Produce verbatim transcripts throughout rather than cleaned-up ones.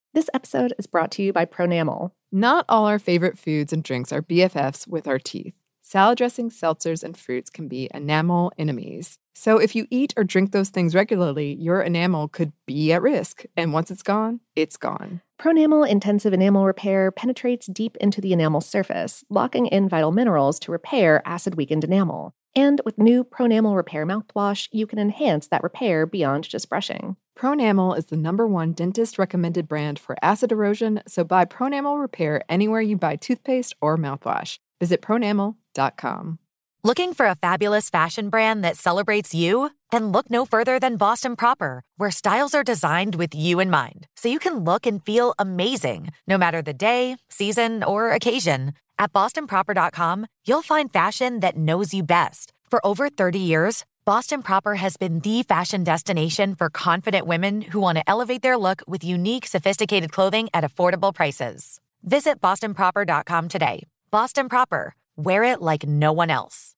This episode is brought to you by Pronamel. Not all our favorite foods and drinks are B F Fs with our teeth. Salad dressings, seltzers, and fruits can be enamel enemies. So if you eat or drink those things regularly, your enamel could be at risk. And once it's gone, it's gone. Pronamel Intensive Enamel Repair penetrates deep into the enamel surface, locking in vital minerals to repair acid-weakened enamel. And with new Pronamel Repair mouthwash, you can enhance that repair beyond just brushing. Pronamel is the number one dentist-recommended brand for acid erosion, so buy Pronamel Repair anywhere you buy toothpaste or mouthwash. Visit pronamel dot com. Looking for a fabulous fashion brand that celebrates you? Then look no further than Boston Proper, where styles are designed with you in mind, so you can look and feel amazing, no matter the day, season, or occasion. At boston proper dot com, you'll find fashion that knows you best. For over thirty years, Boston Proper has been the fashion destination for confident women who want to elevate their look with unique, sophisticated clothing at affordable prices. Visit boston proper dot com today. Boston Proper. Wear it like no one else.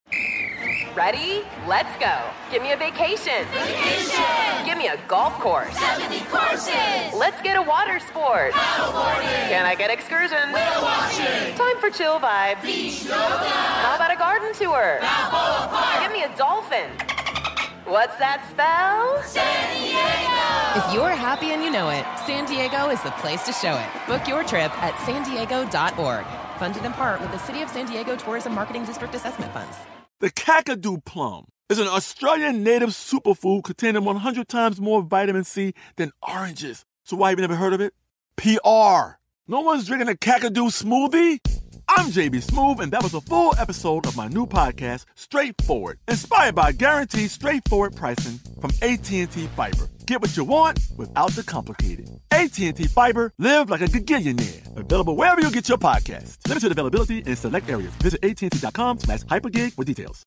Ready? Let's go. Give me a vacation. Vacation! Give me a golf course. seventy courses! Let's get a water sport. Paddleboarding! Can I get excursions? Whale watching! Time for chill vibes. Beach yoga! How about a garden tour? Balboa Park! Give me a dolphin. What's that spell? San Diego! If you're happy and you know it, San Diego is the place to show it. Book your trip at san diego dot org. Funded in part with the City of San Diego Tourism Marketing District Assessment Funds. The Kakadu plum is an Australian native superfood containing one hundred times more vitamin C than oranges. So why have you never heard of it? P R. No one's drinking a Kakadu smoothie? I'm J B Smoove, and that was a full episode of my new podcast, Straightforward, inspired by guaranteed straightforward pricing from A T and T Fiber. Get what you want without the complicated. A T and T Fiber, live like a gigillionaire. Available wherever you get your podcasts. Limited availability in select areas. Visit A T and T dot com slash hypergig for details.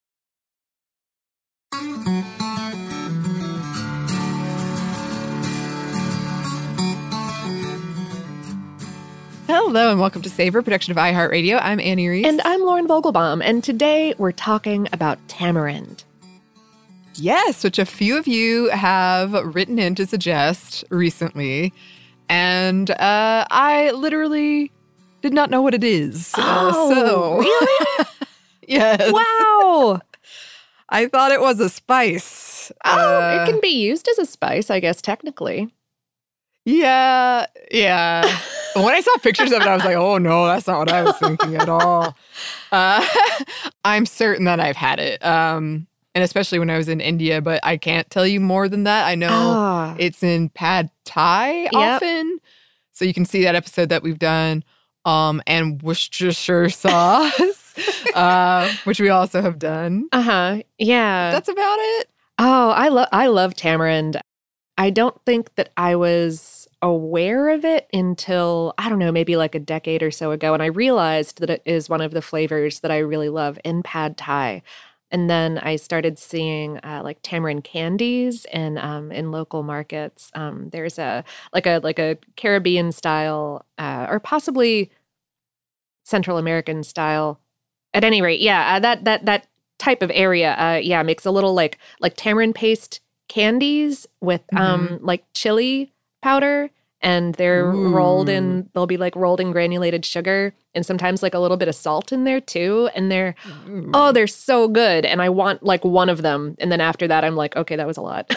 Hello and welcome to Savor, production of iHeartRadio. I'm Annie Reese. And I'm Lauren Vogelbaum, and today we're talking about tamarind. Yes, which a few of you have written in to suggest recently. And uh, I literally did not know what it is. Oh, uh, so. Really? Yes. Wow. I thought it was a spice. Oh, uh, it can be used as a spice, I guess, technically. Yeah, yeah. When I saw pictures of it, I was like, oh, no, that's not what I was thinking at all. Uh, I'm certain that I've had it. Um And especially when I was in India, but I can't tell you more than that. I know ah. it's in pad thai Yep. often. So you can see that episode that we've done. Um, and Worcestershire sauce, uh, which we also have done. Uh-huh. Yeah. That's about it. Oh, I love I love tamarind. I don't think that I was aware of it until, I don't know, maybe like a decade or so ago. And I realized that it is one of the flavors that I really love in pad thai. And then I started seeing uh, like tamarind candies in um, in local markets. Um, there's a like a like a Caribbean style uh, or possibly Central American style. At any rate, yeah, uh, that that that type of area, uh, yeah, makes a little like like tamarind paste candies with um, Mhm. like chili powder. And they're Ooh. rolled in, they'll be like rolled in granulated sugar and sometimes like a little bit of salt in there too. And they're, Ooh. oh, they're so good. And I want like one of them. And then after that, I'm like, okay, that was a lot.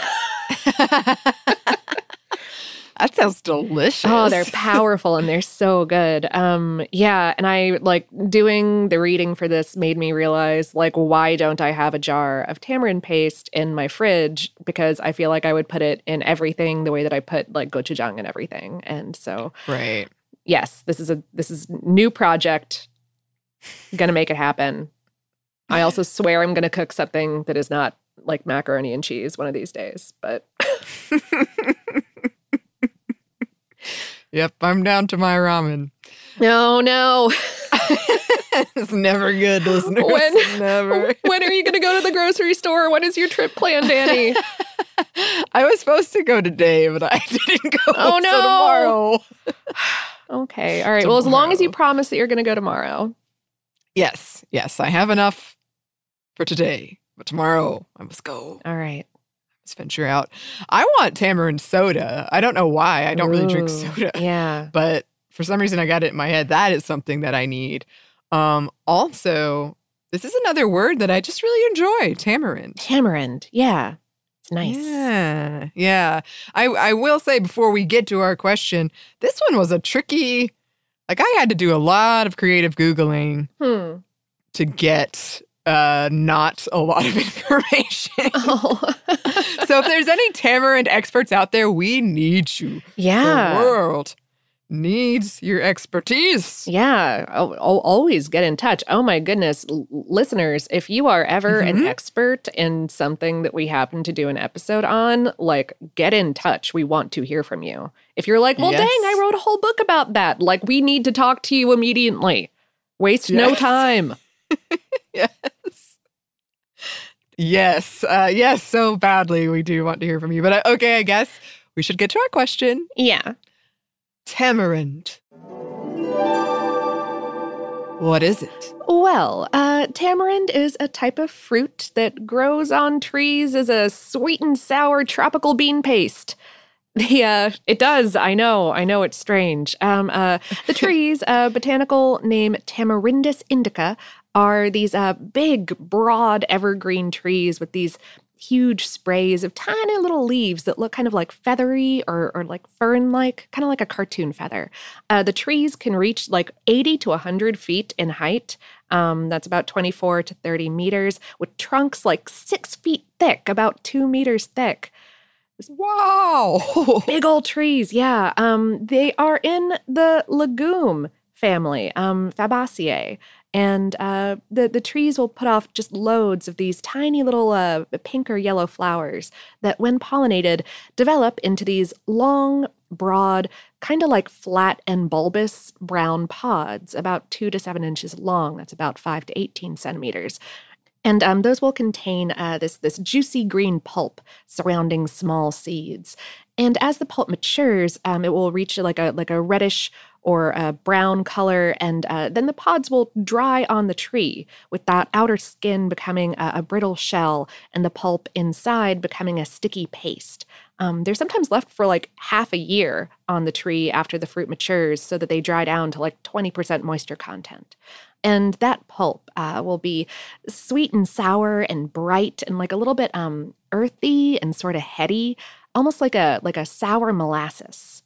That sounds delicious. Oh, they're powerful and they're so good. Um, yeah. And I like doing the reading for this made me realize like, why don't I have a jar of tamarind paste in my fridge? Because I feel like I would put it in everything the way that I put like gochujang and everything. And so, right. yes, this is a this is new project. Gonna make it happen. I also swear I'm gonna cook something that is not like macaroni and cheese one of these days. But Yep, I'm down to my ramen. no, no. It's never good, listeners. When Never. when are you gonna go to the grocery store? When is your trip planned, Annie? I was supposed to go today, but I didn't go. Oh, no. So tomorrow. Okay, all right. Well, as long as you Tomorrow. promise that you're gonna go tomorrow. Yes, yes, I have enough for today, but tomorrow I must go. All right. Let's venture out. I want tamarind soda. I don't know why. I don't really drink Ooh, soda. Yeah. But for some reason, I got it in my head. That is something that I need. Um, also, this is another word that I just really enjoy, tamarind. Tamarind. Yeah. It's nice. Yeah. Yeah. I, I will say before we get to our question, this one was a tricky, like I had to do a lot of creative Googling Hmm. to get uh, not a lot of information. Oh. So if there's any tamarind experts out there, we need you. Yeah. The world needs your expertise. Yeah, I'll, I'll always get in touch. Oh my goodness, L- listeners, if you are ever Mhm. an expert in something that we happen to do an episode on, like get in touch. We want to hear from you. If you're like, well, Yes. dang, I wrote a whole book about that. Like, we need to talk to you immediately. Waste no Yes. time. Yes. Yes. Uh, yes, so badly we do want to hear from you. But uh, okay, I guess we should get to our question. Yeah. Tamarind. What is it? Well, uh, tamarind is a type of fruit that grows on trees as a sweet and sour tropical bean paste. The, uh, it does, I know, I know it's strange. Um, uh, the trees, uh, botanical name Tamarindus indica, are these uh, big, broad, evergreen trees with these huge sprays of tiny little leaves that look kind of like feathery or, or like fern-like, kind of like a cartoon feather. Uh, the trees can reach like eighty to one hundred feet in height. Um, that's about twenty-four to thirty meters, with trunks like six feet thick, about two meters thick. Wow. Big old trees, yeah. Um, they are in the legume family, um, Fabaceae. And uh, the, the trees will put off just loads of these tiny little uh, pink or yellow flowers that, when pollinated, develop into these long, broad, kind of like flat and bulbous brown pods, about two to seven inches long. That's about five to eighteen centimeters. And um, those will contain uh, this, this juicy green pulp surrounding small seeds. And as the pulp matures, um, it will reach like a like a reddish or a brown color, and uh, then the pods will dry on the tree, with that outer skin becoming a, a brittle shell and the pulp inside becoming a sticky paste. Um, they're sometimes left for like half a year on the tree after the fruit matures so that they dry down to like twenty percent moisture content. And that pulp uh, will be sweet and sour and bright and like a little bit um, earthy and sort of heady, almost like a like a sour molasses.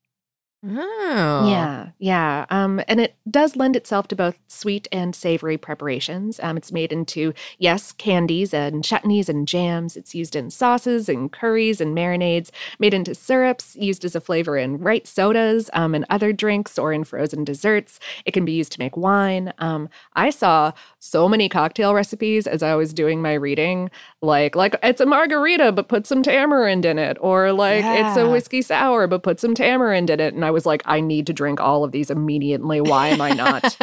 Oh. Yeah, yeah. Um, and it does lend itself to both sweet and savory preparations. Um, it's made into, yes, candies and chutneys and jams. It's used in sauces and curries and marinades, made into syrups, used as a flavor in right sodas um, and other drinks or in frozen desserts. It can be used to make wine. Um, I saw so many cocktail recipes as I was doing my reading, like, like it's a margarita, but put some tamarind in it, or like it's a Yeah. whiskey sour, but put some tamarind in it. And I was like, I need to drink all of these immediately. Why am I not?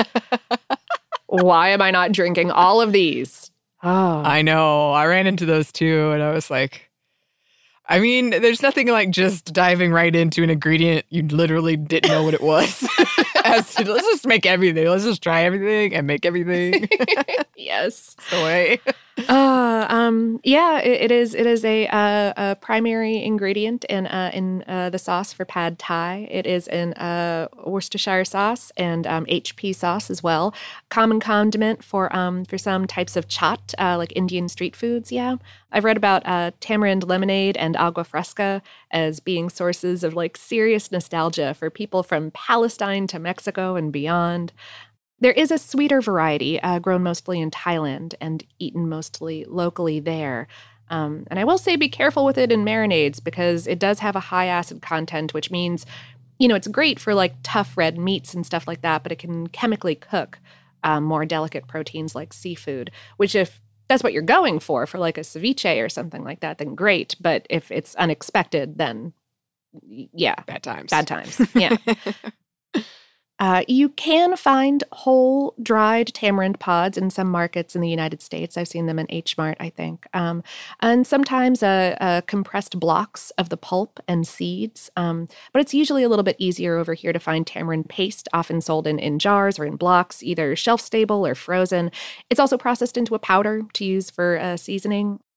Why am I not drinking all of these? Oh, I know. I ran into those too, and I was like, I mean, there's nothing like just diving right into an ingredient you literally didn't know what it was. As to, let's just make everything. Let's just try everything and make everything. yes. That's the way. Uh, um, yeah, it, it is. It is a, uh, a primary ingredient in uh, in uh, the sauce for pad thai. It is in uh, Worcestershire sauce and um, H P sauce as well. Common condiment for um for some types of chaat, uh, like Indian street foods. Yeah, I've read about uh, tamarind lemonade and agua fresca as being sources of like serious nostalgia for people from Palestine to Mexico and beyond. There is a sweeter variety uh, grown mostly in Thailand and eaten mostly locally there. Um, and I will say be careful with it in marinades because it does have a high acid content, which means, you know, it's great for like tough red meats and stuff like that, but it can chemically cook um, more delicate proteins like seafood, which if that's what you're going for, for like a ceviche or something like that, then great. But if it's unexpected, then yeah, Bad times. bad times. Yeah. Uh, you can find whole dried tamarind pods in some markets in the United States. I've seen them in H Mart, I think. Um, and sometimes uh, uh, compressed blocks of the pulp and seeds. Um, but it's usually a little bit easier over here to find tamarind paste, often sold in, in jars or in blocks, either shelf-stable or frozen. It's also processed into a powder to use for uh, seasoning.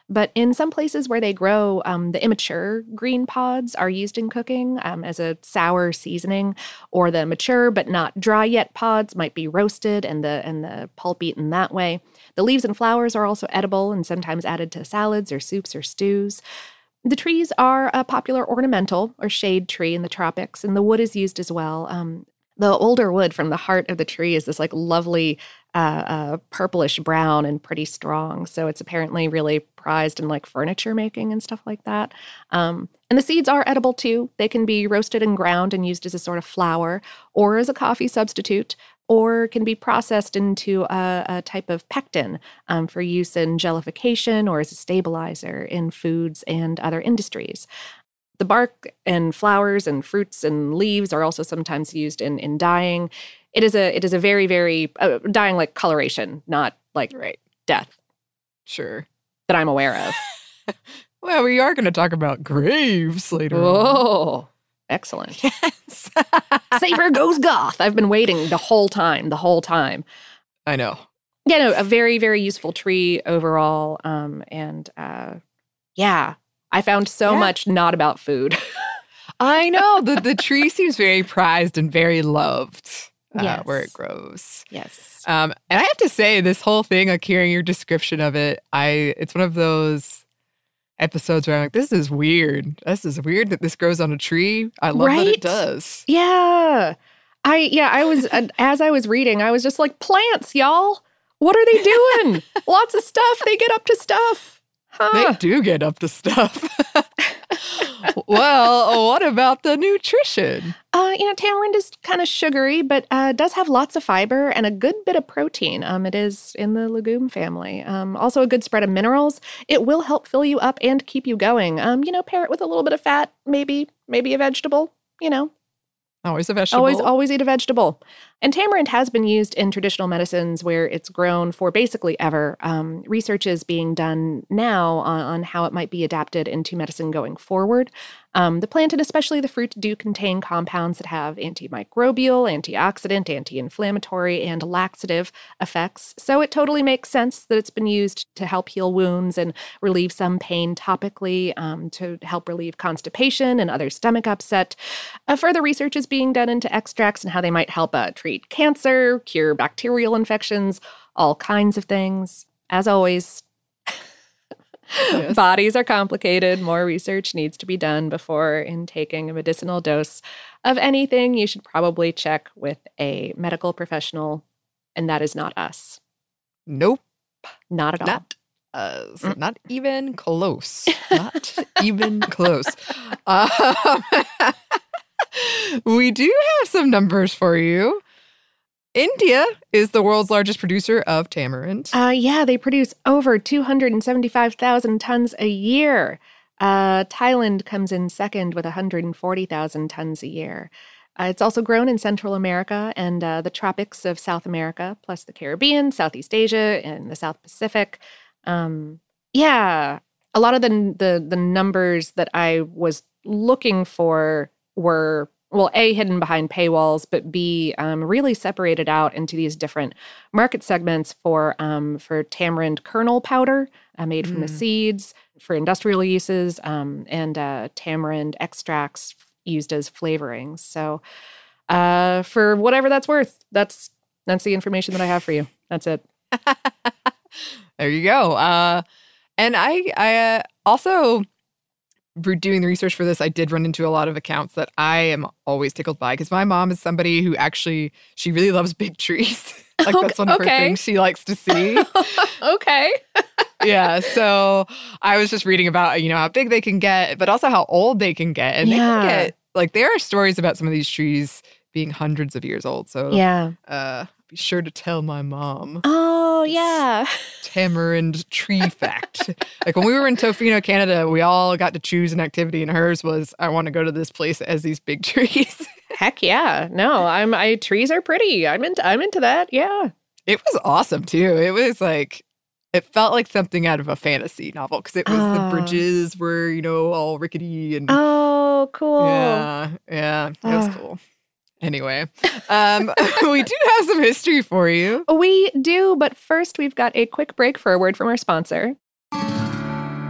But in some places where they grow, um, the immature green pods are used in cooking um, as a sour seasoning, or the mature but not dry yet pods might be roasted and the and the pulp eaten that way. The leaves and flowers are also edible and sometimes added to salads or soups or stews. The trees are a popular ornamental or shade tree in the tropics, and the wood is used as well. Um, the older wood from the heart of the tree is this like lovely uh, uh, purplish brown and pretty strong. So it's apparently really prized in like furniture making and stuff like that. Um, and the seeds are edible too. They can be roasted and ground and used as a sort of flour or as a coffee substitute, or can be processed into a, a type of pectin um, for use in jellification or as a stabilizer in foods and other industries. The bark and flowers and fruits and leaves are also sometimes used in, in dyeing. It is a it is a very, very, uh, dyeing like coloration, not like Right. death Sure. that I'm aware of. Well, we are going to talk about graves later on. Oh, excellent. Yes. Saber goes goth. I've been waiting the whole time, the whole time. I know. Yeah, no, a very, very useful tree overall. Um, and uh, yeah, I found so Yeah. much not about food. I know. The, the tree seems very prized and very loved uh, Yes. where it grows. Yes. Um, and I have to say, this whole thing, like hearing your description of it, I it's one of those episodes where I'm like, this is weird. This is weird that this grows on a tree. I love that Right? it does. Yeah. I, yeah, I was, uh, as I was reading, I was just like, plants, y'all. What are they doing? Lots of stuff. They get up to stuff. Huh. They do get up to stuff. Well, what about the nutrition? Uh, you know, tamarind is kind of sugary, but uh, does have lots of fiber and a good bit of protein. Um, it is in the legume family. Um, also a good spread of minerals. It will help fill you up and keep you going. Um, you know, pair it with a little bit of fat, maybe, maybe a vegetable, you know. Always a vegetable. Always, always eat a vegetable. And tamarind has been used in traditional medicines where it's grown for basically ever. Um, research is being done now on, on how it might be adapted into medicine going forward. Um, the plant and especially the fruit do contain compounds that have antimicrobial, antioxidant, anti-inflammatory, and laxative effects. So it totally makes sense that it's been used to help heal wounds and relieve some pain topically, um, to help relieve constipation and other stomach upset. Uh, further research is being done into extracts and how they might help uh, treat cancer, cure bacterial infections, all kinds of things. As always, Yes. bodies are complicated. More research needs to be done before intaking a medicinal dose of anything. You should probably check with a medical professional, and that is not us. Nope. Not at all. Not us. Not even close. Not even close. Um, we do have some numbers for you. India is the world's largest producer of tamarind. Uh, yeah, they produce over two hundred seventy-five thousand tons a year. Uh, Thailand comes in second with one hundred forty thousand tons a year. Uh, it's also grown in Central America and uh, the tropics of South America, plus the Caribbean, Southeast Asia, and the South Pacific. Um, yeah, a lot of the, the the numbers that I was looking for were, well, A, hidden behind paywalls, but B, um, really separated out into these different market segments for um, for tamarind kernel powder uh, made from Mm. the seeds, for industrial uses, um, and uh, tamarind extracts used as flavorings. So uh, for whatever that's worth, that's that's the information that I have for you. That's it. There you go. Uh, and I, I uh, also, for doing the research for this, I did run into a lot of accounts that I am always tickled by because my mom is somebody who actually, she really loves big trees. Like that's one of her Okay. things she likes to see. Okay. Yeah. So I was just reading about, you know, how big they can get, but also how old they can get. And Yeah. they can get, like, there are stories about some of these trees being hundreds of years old. So Yeah. uh, be sure to tell my mom. Oh, yeah. Tamarind tree fact. Like when we were in Tofino, Canada, we all got to choose an activity, and hers was, I want to go to this place that has these big trees. Heck yeah. No, I'm I trees are pretty. I'm into I'm into that. Yeah. It was awesome too. It was like, it felt like something out of a fantasy novel because it was the Oh. bridges were, you know, all rickety and Oh, cool. yeah, yeah, it was Ah. cool. Anyway, um, we do have some history for you. We do, but first we've got a quick break for a word from our sponsor.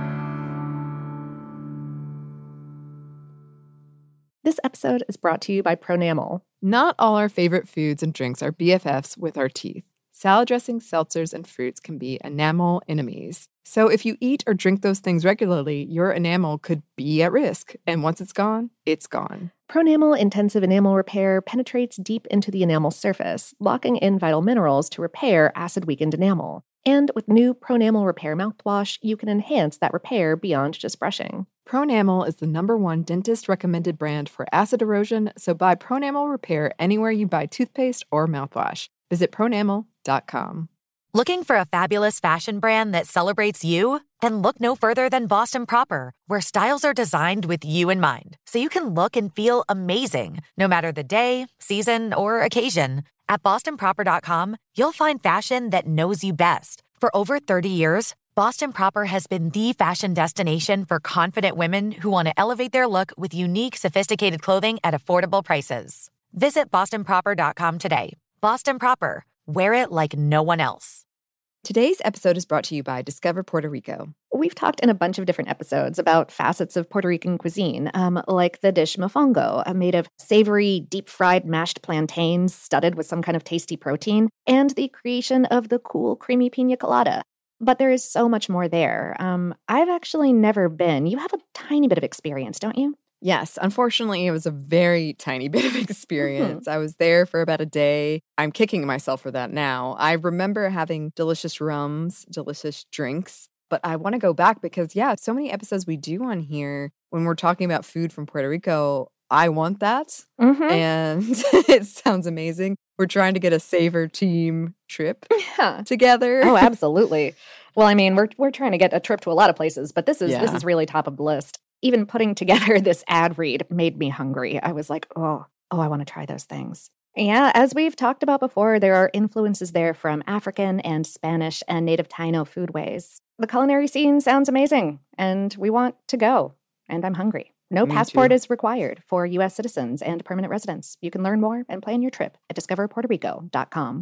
This episode is brought to you by Pronamel. Not all our favorite foods and drinks are B F Fs with our teeth. Salad dressings, seltzers, and fruits can be enamel enemies. So if you eat or drink those things regularly, your enamel could be at risk. And once it's gone, it's gone. Pronamel Intensive Enamel Repair penetrates deep into the enamel surface, locking in vital minerals to repair acid-weakened enamel. And with new Pronamel Repair mouthwash, you can enhance that repair beyond just brushing. Pronamel is the number one dentist-recommended brand for acid erosion, so buy Pronamel Repair anywhere you buy toothpaste or mouthwash. Visit pronamel dot com. Looking for a fabulous fashion brand that celebrates you? Then look no further than Boston Proper, where styles are designed with you in mind, so you can look and feel amazing, no matter the day, season, or occasion. At boston proper dot com, you'll find fashion that knows you best. For over thirty years, Boston Proper has been the fashion destination for confident women who want to elevate their look with unique, sophisticated clothing at affordable prices. Visit boston proper dot com today. Boston Proper. Wear it like no one else. Today's episode is brought to you by Discover Puerto Rico. We've talked in a bunch of different episodes about facets of Puerto Rican cuisine, um, like the dish mofongo, uh, made of savory, deep-fried mashed plantains studded with some kind of tasty protein, and the creation of the cool, creamy pina colada. But there is so much more there. Um, I've actually never been. You have a tiny bit of experience, don't you? Yes, unfortunately, it was a very tiny bit of experience. Mm-hmm. I was there for about a day. I'm kicking myself for that now. I remember having delicious rums, delicious drinks, but I want to go back because, yeah, so many episodes we do on here when we're talking about food from Puerto Rico. I want that, mm-hmm. and it sounds amazing. We're trying to get a Savor team trip yeah. together. Oh, absolutely. Well, I mean, we're we're trying to get a trip to a lot of places, but this is yeah. this is really top of the list. Even putting together this ad read made me hungry. I was like, oh, oh, I want to try those things. Yeah, as we've talked about before, there are influences there from African and Spanish and native Taino foodways. The culinary scene sounds amazing, and we want to go, and I'm hungry. No Me passport too. is required for U S citizens and permanent residents. You can learn more and plan your trip at discover puerto rico dot com.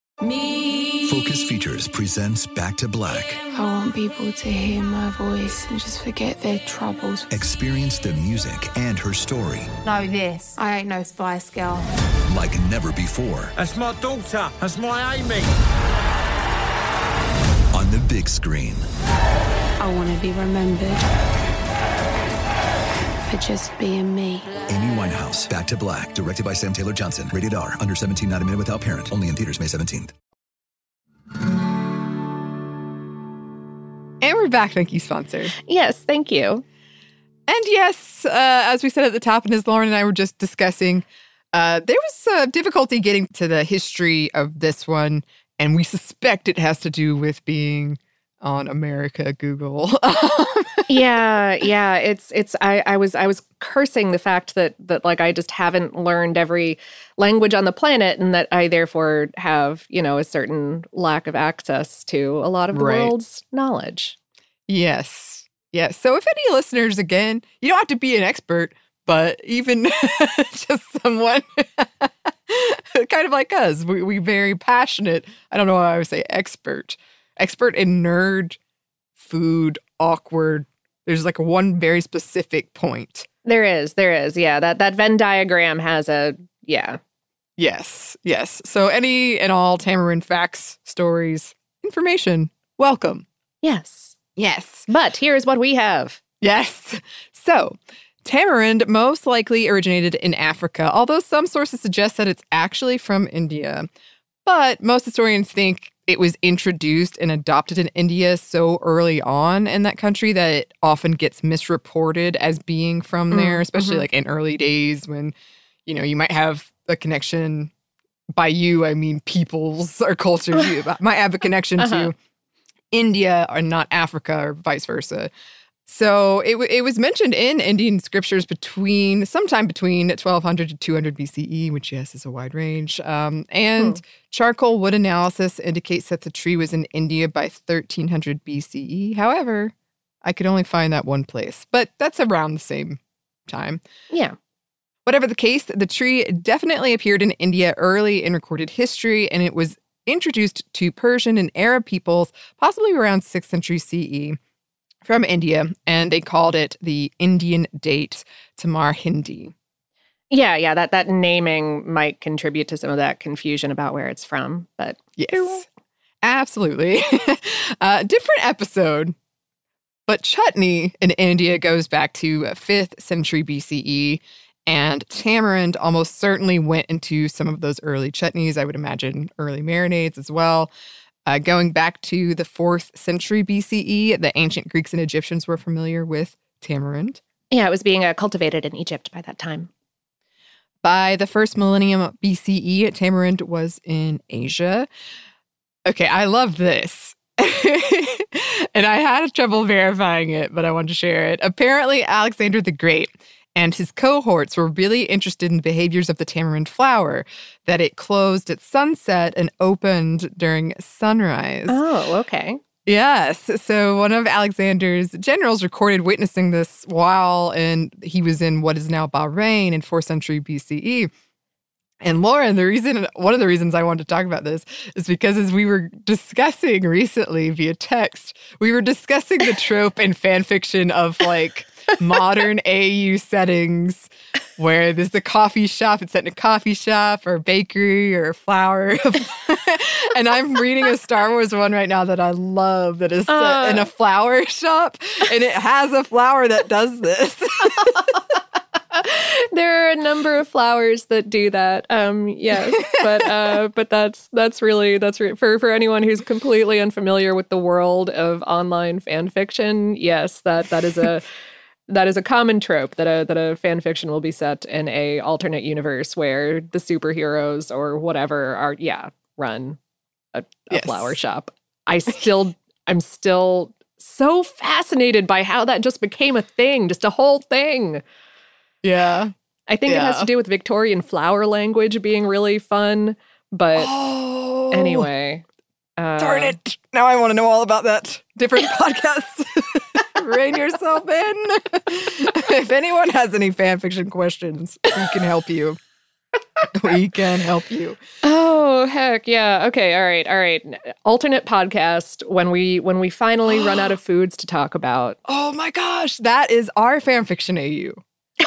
Me. Focus Features presents Back to Black. I want people to hear my voice and just forget their troubles. Experience the music and her story. Know this. I ain't no Spice Girl. Like never before. That's my daughter. That's my Amy. On the big screen. I want to be remembered for just being me. Amy Winehouse, Back to Black, directed by Sam Taylor Johnson. Rated R, under seventeen, not a minute without parent. Only in theaters May seventeenth. And we're back, thank you, sponsor. Yes, thank you. And yes, uh, as we said at the top, and as Lauren and I were just discussing, uh, there was uh, difficulty getting to the history of this one, and we suspect it has to do with being on America Google. yeah, yeah. It's it's. I, I was I was cursing the fact that that like I just haven't learned every language on the planet, and that I therefore have you know a certain lack of access to a lot of the right. world's knowledge. Yes, yes. So if any listeners, again, you don't have to be an expert, but even just someone kind of like us, we we very passionate. I don't know why I would say expert. Expert in nerd, food, awkward. There's like one very specific point. There is, there is. Yeah, that, that Venn diagram has a, yeah. Yes, yes. So any and all Tamarind facts, stories, information, welcome. Yes. Yes. But here's what we have. Yes. So tamarind most likely originated in Africa, although some sources suggest that it's actually from India. But most historians think it was introduced and adopted in India so early on in that country that it often gets misreported as being from there, especially mm-hmm. like in early days when, you know, you might have a connection. By you, I mean peoples or culture. You might have a connection uh-huh. to India or not Africa or vice versa. So it, w- it was mentioned in Indian scriptures between sometime between twelve hundred to two hundred B C E, which, yes, is a wide range. Um, and hmm. charcoal wood analysis indicates that the tree was in India by thirteen hundred B C E. However, I could only find that one place, but that's around the same time. Yeah. Whatever the case, the tree definitely appeared in India early in recorded history, and it was introduced to Persian and Arab peoples possibly around sixth century C E. From India, and they called it the Indian date, Tamar Hindi. Yeah, yeah, that, that naming might contribute to some of that confusion about where it's from, but... Yes, absolutely. uh, different episode, but chutney in India goes back to fifth century B C E, and tamarind almost certainly went into some of those early chutneys. I would imagine early marinades as well. Uh, going back to the fourth century B C E, the ancient Greeks and Egyptians were familiar with tamarind. Yeah, it was being uh, cultivated in Egypt by that time. By the first millennium B C E, tamarind was in Asia. Okay, I love this. And I had trouble verifying it, but I wanted to share it. Apparently, Alexander the Great and his cohorts were really interested in the behaviors of the tamarind flower, that it closed at sunset and opened during sunrise. Oh, okay. Yes. So one of Alexander's generals recorded witnessing this while in, he was in what is now Bahrain in fourth century B C E. And Lauren, the reason, one of the reasons I wanted to talk about this is because as we were discussing recently via text, we were discussing the trope in fan fiction of like modern A U settings where there's a coffee shop, it's set in a coffee shop or a bakery or a flower. And I'm reading a Star Wars one right now that I love that is set uh, in a flower shop, and it has a flower that does this. There are a number of flowers that do that. Um, yes, but uh, but that's that's really that's re- for for anyone who's completely unfamiliar with the world of online fan fiction. Yes, that that is a that is a common trope that a that a fan fiction will be set in a alternate universe where the superheroes or whatever are yeah run a, a yes. flower shop. I still I'm still so fascinated by how that just became a thing, just a whole thing. Yeah. I think yeah. it has to do with Victorian flower language being really fun. But oh, anyway. Uh, darn it. Now I want to know all about that. Different podcasts. Rein yourself in. If anyone has any fan fiction questions, we can help you. We can help you. Oh, heck yeah. Okay, all right, all right. Alternate podcast when we when we finally run out of foods to talk about. Oh my gosh, that is our fan fiction A U.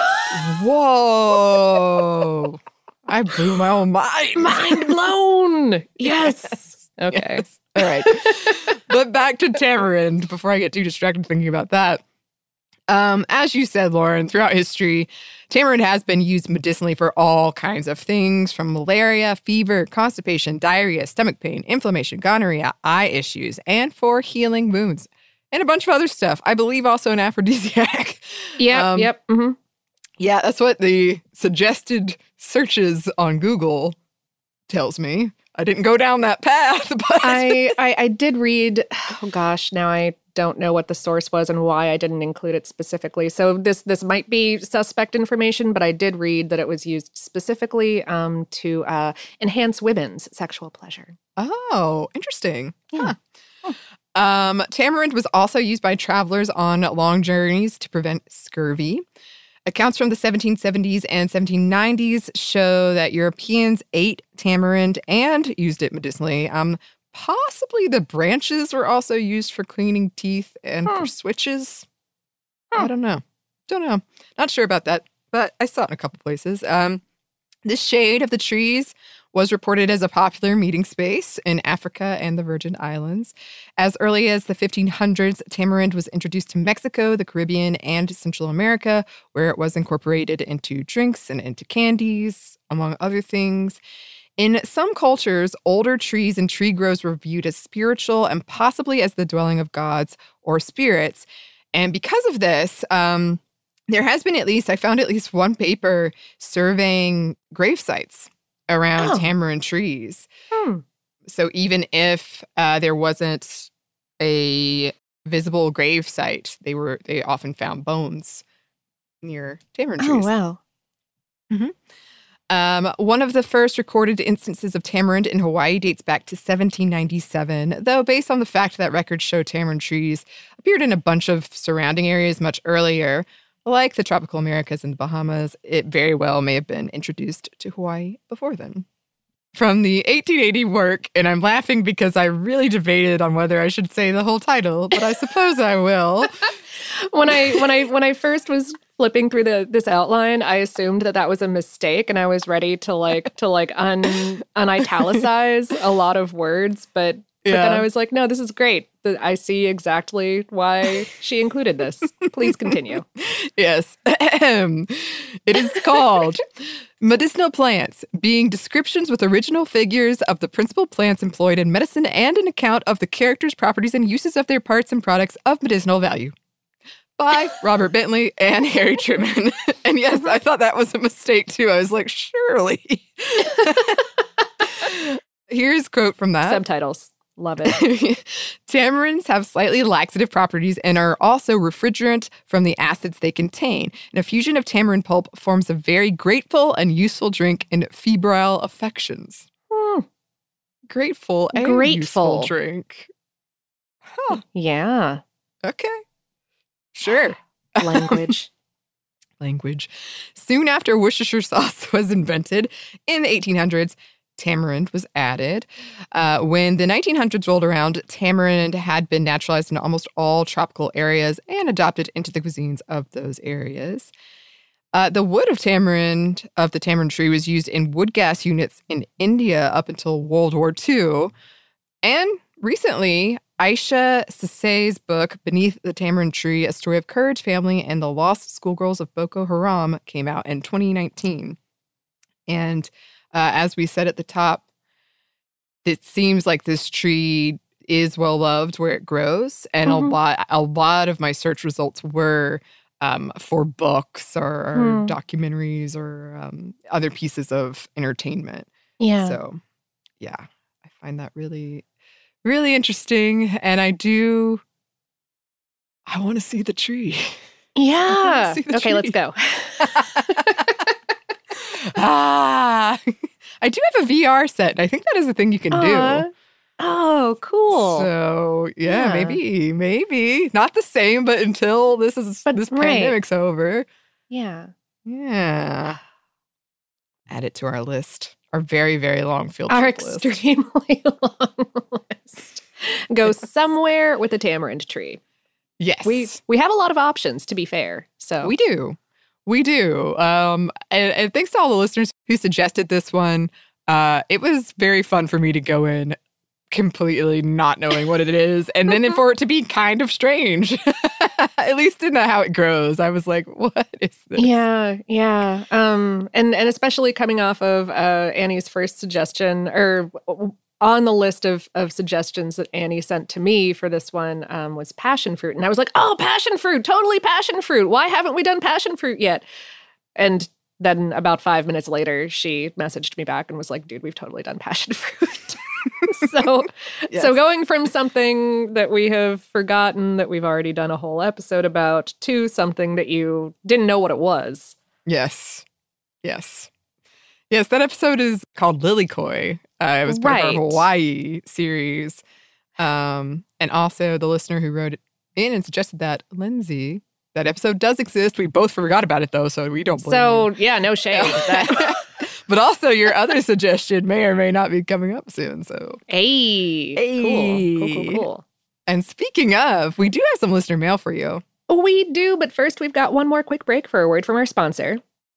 Whoa. I blew my own mind. Mind blown. Yes. yes. Okay. Yes. All right. But back to tamarind before I get too distracted thinking about that. Um, as you said, Lauren, throughout history, tamarind has been used medicinally for all kinds of things, from malaria, fever, constipation, diarrhea, stomach pain, inflammation, gonorrhea, eye issues, and for healing wounds, and a bunch of other stuff. I believe also an aphrodisiac. Yep, um, yep. Mm-hmm. Yeah, that's what the suggested searches on Google tells me. I didn't go down that path, but I, I I did read, oh gosh, now I don't know what the source was and why I didn't include it specifically. So this this might be suspect information, but I did read that it was used specifically um, to uh, enhance women's sexual pleasure. Oh, interesting. Yeah. Huh. Oh. Um, tamarind was also used by travelers on long journeys to prevent scurvy. Accounts from the seventeen seventies and seventeen nineties show that Europeans ate tamarind and used it medicinally. Um, possibly the branches were also used for cleaning teeth and huh. for switches. Huh. I don't know. Don't know. Not sure about that, but I saw it in a couple places. Um, the shade of the trees was reported as a popular meeting space in Africa and the Virgin Islands. As early as the fifteen hundreds, tamarind was introduced to Mexico, the Caribbean, and Central America, where it was incorporated into drinks and into candies, among other things. In some cultures, older trees and tree groves were viewed as spiritual and possibly as the dwelling of gods or spirits. And because of this, um, there has been at least, I found at least one paper surveying grave sites around oh. tamarind trees. Hmm. So even if uh, there wasn't a visible grave site, they were they often found bones near tamarind trees. Oh, wow. Mm-hmm. Um, one of the first recorded instances of tamarind in Hawaii dates back to seventeen ninety-seven, though based on the fact that records show tamarind trees appeared in a bunch of surrounding areas much earlier, like the tropical Americas and the Bahamas, it very well may have been introduced to Hawaii before then. From the eighteen eighty work, and I'm laughing because I really debated on whether I should say the whole title, but I suppose I will. When I when I when I first was flipping through the this outline, I assumed that that was a mistake, and I was ready to like to like un unitalicize a lot of words, but but Yeah. then I was like, no, this is great. Th- I see exactly why she included this. Please continue. Yes. It is called Medicinal Plants, being descriptions with original figures of the principal plants employed in medicine and an account of the characters, properties, and uses of their parts and products of medicinal value. By Robert Bentley and Harry Truman. And yes, I thought that was a mistake too. I was like, surely. Here's a quote from that. Subtitles. Love it. Tamarinds have slightly laxative properties and are also refrigerant from the acids they contain. An infusion of tamarind pulp forms a very grateful and useful drink in febrile affections. Hmm. Grateful and Grateful. useful drink. Huh. Yeah. Okay. Sure. Language. Language. Soon after Worcestershire sauce was invented in the eighteen hundreds, tamarind was added. Uh, when the nineteen hundreds rolled around, tamarind had been naturalized in almost all tropical areas and adopted into the cuisines of those areas. Uh, the wood of tamarind, of the tamarind tree, was used in wood gas units in India up until World War Two. And recently, Aisha Sasay's book, Beneath the Tamarind Tree, A Story of Courage, Family, and the Lost Schoolgirls of Boko Haram came out in twenty nineteen. And uh, as we said at the top, it seems like this tree is well loved where it grows. And Mhm. a lot a lot of my search results were um, for books or, or Hmm. documentaries or um, other pieces of entertainment. Yeah. So, yeah, I find that really, really interesting. And I do, I want to see the tree. Yeah. see the Okay, let's tree. go. ah, I do have a V R set. I think that is a thing you can Aw. do. Oh, cool. So, yeah, Yeah. maybe, maybe. Not the same, but until this is But- this right. pandemic's over. Yeah. Yeah. Add it to our list. Our very, very long field Our trip list. extremely long list. Go somewhere with a tamarind tree. Yes. We we have a lot of options, to be fair. So We do. We do. Um, and, and thanks to all the listeners who suggested this one. Uh, it was very fun for me to go in completely not knowing what it is, and then for it to be kind of strange, at least in the how it grows. I was like, what is this? Yeah, yeah. Um, and and especially coming off of uh, Annie's first suggestion, or on the list of of suggestions that Annie sent to me for this one um, was passion fruit, and I was like, oh, passion fruit, totally passion fruit. Why haven't we done passion fruit yet? And then about five minutes later, she messaged me back and was like, dude, we've totally done passion fruit. so Yes. so going from something that we have forgotten that we've already done a whole episode about to something that you didn't know what it was. Yes. Yes. Yes, that episode is called Lilikoi. Uh, it was part Right. of our Hawaii series. Um, and also the listener who wrote it in and suggested that, Lindsay, that episode does exist. We both forgot about it, though, so we don't blame So you. yeah, no shade. That, But also your other suggestion may or may not be coming up soon. So, hey, cool, cool, cool, cool. and speaking of, we do have some listener mail for you. We do, but first we've got one more quick break for a word from our sponsor.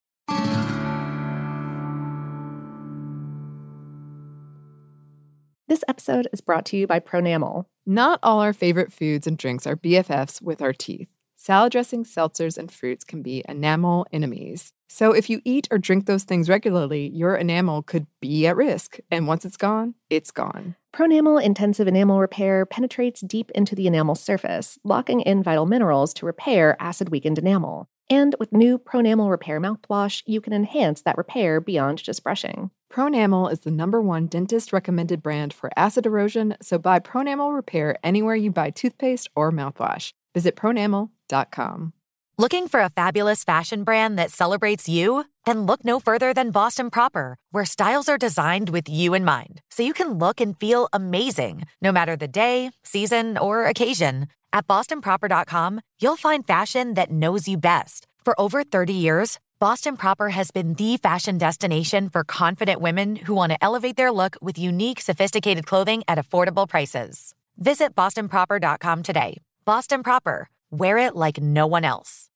This episode is brought to you by Pronamel. Not all our favorite foods and drinks are B F Fs with our teeth. Salad dressings, seltzers, and fruits can be enamel enemies. So if you eat or drink those things regularly, your enamel could be at risk. And once it's gone, it's gone. Pronamel Intensive Enamel Repair penetrates deep into the enamel surface, locking in vital minerals to repair acid-weakened enamel. And with new Pronamel Repair mouthwash, you can enhance that repair beyond just brushing. Pronamel is the number one dentist-recommended brand for acid erosion, so buy Pronamel Repair anywhere you buy toothpaste or mouthwash. Visit pronamel dot com. Looking for a fabulous fashion brand that celebrates you? Then look no further than Boston Proper, where styles are designed with you in mind, so you can look and feel amazing, no matter the day, season, or occasion. At boston proper dot com, you'll find fashion that knows you best. For over thirty years, Boston Proper has been the fashion destination for confident women who want to elevate their look with unique, sophisticated clothing at affordable prices. Visit boston proper dot com today. Boston Proper. Wear it like no one else.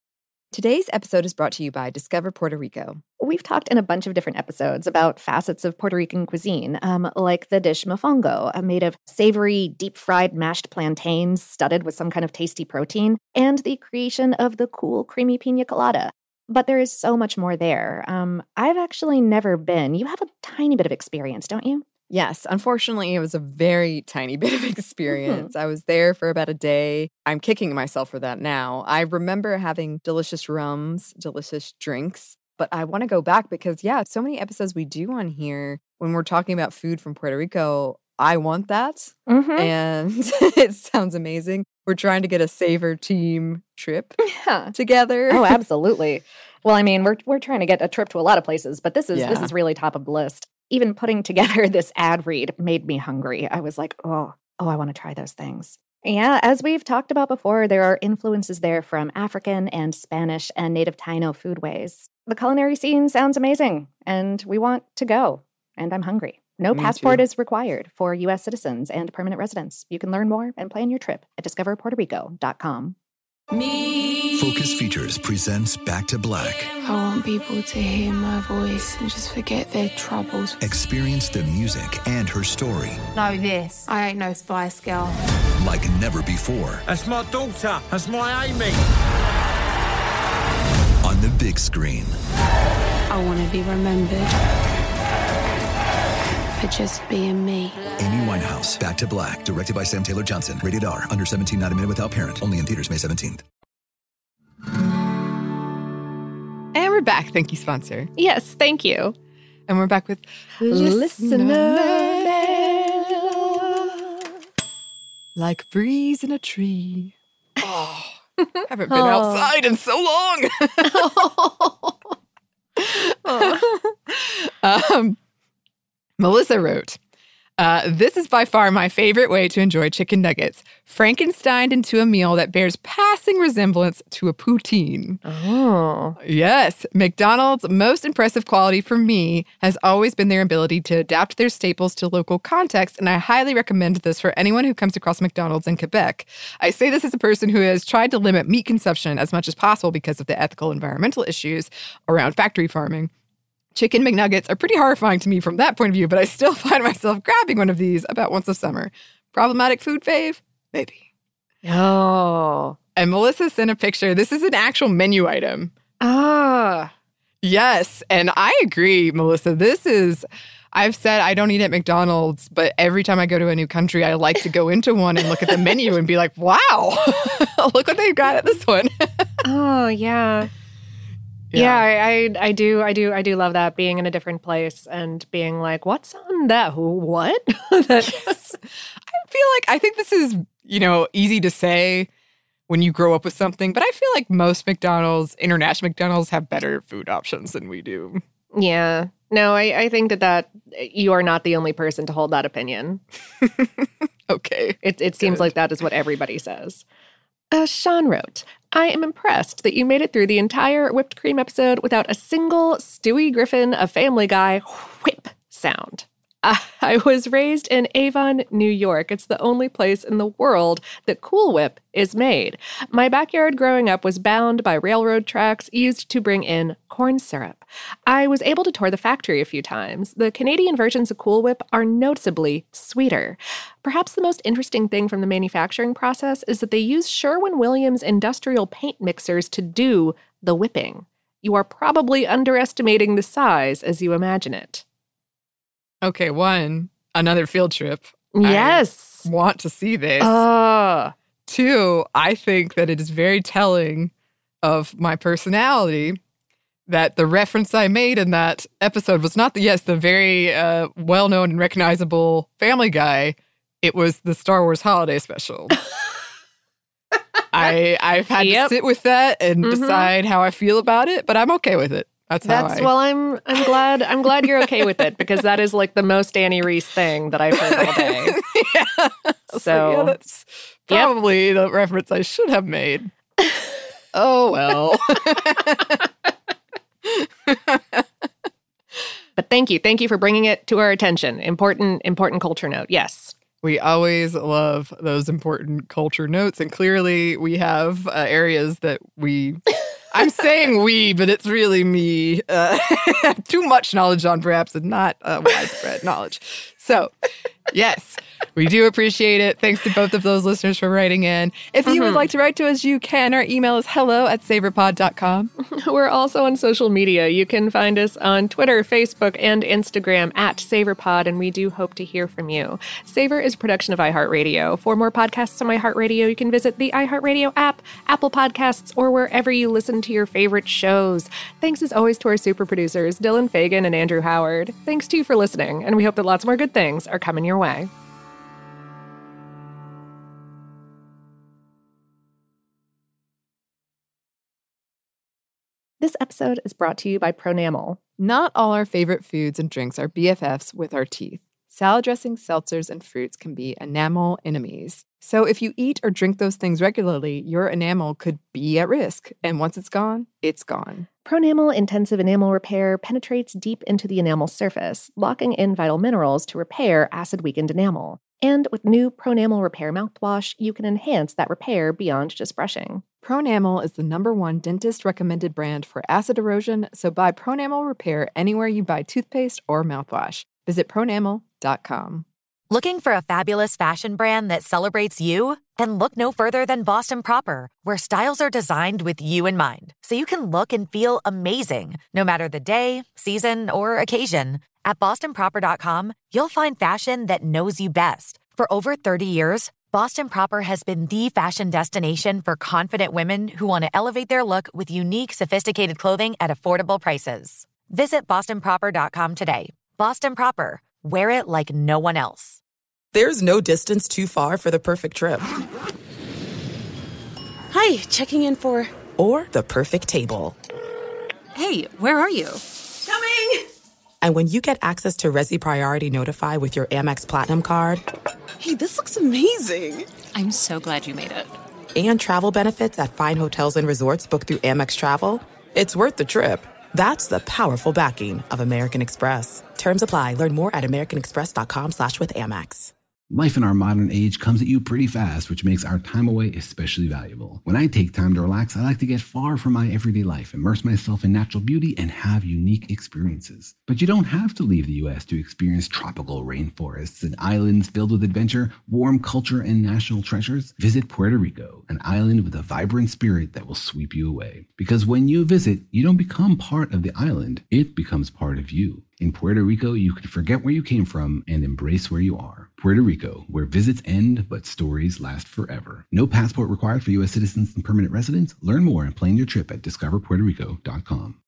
Today's episode is brought to you by Discover Puerto Rico. We've talked in a bunch of different episodes about facets of Puerto Rican cuisine, um, like the dish mofongo, uh, made of savory, deep-fried mashed plantains studded with some kind of tasty protein, and the creation of the cool, creamy pina colada. But there is so much more there. Um, I've actually never been. You have a tiny bit of experience, don't you? Yes, unfortunately, it was a very tiny bit of experience. Mm-hmm. I was there for about a day. I'm kicking myself for that now. I remember having delicious rums, delicious drinks, but I want to go back because, yeah, so many episodes we do on here when we're talking about food from Puerto Rico. I want that, mm-hmm. and it sounds amazing. We're trying to get a Savor team trip yeah. together. Oh, absolutely. Well, I mean, we're we're trying to get a trip to a lot of places, but this is yeah. this is really top of the list. Even putting together this ad read made me hungry. I was like, oh, oh, I want to try those things. Yeah, as we've talked about before, there are influences there from African and Spanish and native Taino foodways. The culinary scene sounds amazing, and we want to go, and I'm hungry. No me passport too. Is required for U S citizens and permanent residents. You can learn more and plan your trip at discover puerto rico dot com. Me. Focus Features presents Back to Black. I want people to hear my voice and just forget their troubles. Experience the music and her story. Know this. I ain't no Spice Girl. Like never before. That's my daughter. That's my Amy. On the big screen. I want to be remembered for just being me. Amy Winehouse, Back to Black, directed by Sam Taylor Johnson. Rated R, under seventeen, not a minute without parent. Only in theaters May seventeenth. And we're back. Thank you, sponsor. Yes, thank you. And we're back with Listener Mail. Like breeze in a tree. Oh, haven't been oh. outside in so long. oh. um, Melissa wrote, uh, this is by far my favorite way to enjoy chicken nuggets. Frankensteined into a meal that bears passing resemblance to a poutine. Oh. Yes. McDonald's most impressive quality for me has always been their ability to adapt their staples to local context, and I highly recommend this for anyone who comes across McDonald's in Quebec. I say this as a person who has tried to limit meat consumption as much as possible because of the ethical environmental issues around factory farming. Chicken McNuggets are pretty horrifying to me from that point of view, but I still find myself grabbing one of these about once a summer. Problematic food fave? Maybe. Oh. And Melissa sent a picture. This is an actual menu item. Ah. Yes. And I agree, Melissa. This is, I've said I don't eat at McDonald's, but every time I go to a new country, I like to go into one and look at the menu and be like, wow, look what they've got at this one. Oh, yeah. Yeah, yeah I, I I do I do I do love that, being in a different place and being like, what's on that? What? Yes. I feel like I think this is, you know, easy to say when you grow up with something, but I feel like most McDonald's, international McDonald's, have better food options than we do. Yeah. No, I, I think that, that you are not the only person to hold that opinion. Okay. It it seems like that is what everybody says. Uh, Sean wrote, I am impressed that you made it through the entire whipped cream episode without a single Stewie Griffin, a Family Guy, whip sound. Uh, I was raised in Avon, New York. It's the only place in the world that Cool Whip is made. My backyard growing up was bound by railroad tracks used to bring in corn syrup. I was able to tour the factory a few times. The Canadian versions of Cool Whip are noticeably sweeter. Perhaps the most interesting thing from the manufacturing process is that they use Sherwin-Williams industrial paint mixers to do the whipping. You are probably underestimating the size as you imagine it. Okay, one, another field trip. Yes. I want to see this. Uh. Two, I think that it is very telling of my personality that the reference I made in that episode was not the, yes, the very uh, well-known and recognizable Family Guy. It was the Star Wars Holiday Special. I, I've had yep. to sit with that and mm-hmm. decide how I feel about it, but I'm okay with it. That's how That's I... well. I'm I'm glad I'm glad you're okay with it, because that is like the most Annie Reese thing that I've heard all day. yeah. So, so yeah, that's probably yep. the reference I should have made. Oh well. But thank you, thank you for bringing it to our attention. Important important culture note. Yes. We always love those important culture notes, and clearly we have uh, areas that we. I'm saying we, but it's really me. Uh, too much knowledge on perhaps and not uh, widespread knowledge. So, yes, we do appreciate it. Thanks to both of those listeners for writing in. If you mm-hmm. would like to write to us, you can. Our email is hello at savorpod dot com. We're also on social media. You can find us on Twitter, Facebook, and Instagram at SavorPod, and we do hope to hear from you. Savor is a production of iHeartRadio. For more podcasts on iHeartRadio, you can visit the iHeartRadio app, Apple Podcasts, or wherever you listen to your favorite shows. Thanks as always to our super producers, Dylan Fagan and Andrew Howard. Thanks to you for listening, and we hope that lots more good things are coming your way. This episode is brought to you by Pronamel. Not all our favorite foods and drinks are B F Fs with our teeth. Salad dressings, seltzers, and fruits can be enamel enemies. So if you eat or drink those things regularly, your enamel could be at risk. And once it's gone, it's gone. Pronamel Intensive Enamel Repair penetrates deep into the enamel surface, locking in vital minerals to repair acid-weakened enamel. And with new Pronamel Repair mouthwash, you can enhance that repair beyond just brushing. Pronamel is the number one dentist-recommended brand for acid erosion, so buy Pronamel Repair anywhere you buy toothpaste or mouthwash. Visit pronamel dot com. Looking for a fabulous fashion brand that celebrates you? Then look no further than Boston Proper, where styles are designed with you in mind, so you can look and feel amazing, no matter the day, season, or occasion. At boston proper dot com, you'll find fashion that knows you best. For over thirty years, Boston Proper has been the fashion destination for confident women who want to elevate their look with unique, sophisticated clothing at affordable prices. Visit boston proper dot com today. Boston Proper. Wear it like no one else. There's no distance too far for the perfect trip. Hi, checking in for... Or the perfect table. Hey, where are you? Coming! And when you get access to Resi Priority Notify with your Amex Platinum card... Hey, this looks amazing. I'm so glad you made it. And travel benefits at fine hotels and resorts booked through Amex Travel, it's worth the trip. That's the powerful backing of American Express. Terms apply. Learn more at americanexpress.com slash with Amex. Life in our modern age comes at you pretty fast, which makes our time away especially valuable. When I take time to relax, I like to get far from my everyday life, immerse myself in natural beauty, and have unique experiences. But you don't have to leave the U S to experience tropical rainforests and islands filled with adventure, warm culture, and national treasures. Visit Puerto Rico, an island with a vibrant spirit that will sweep you away. Because when you visit, you don't become part of the island, it becomes part of you. In Puerto Rico, you can forget where you came from and embrace where you are. Puerto Rico, where visits end, but stories last forever. No passport required for U S citizens and permanent residents. Learn more and plan your trip at discover puerto rico dot com.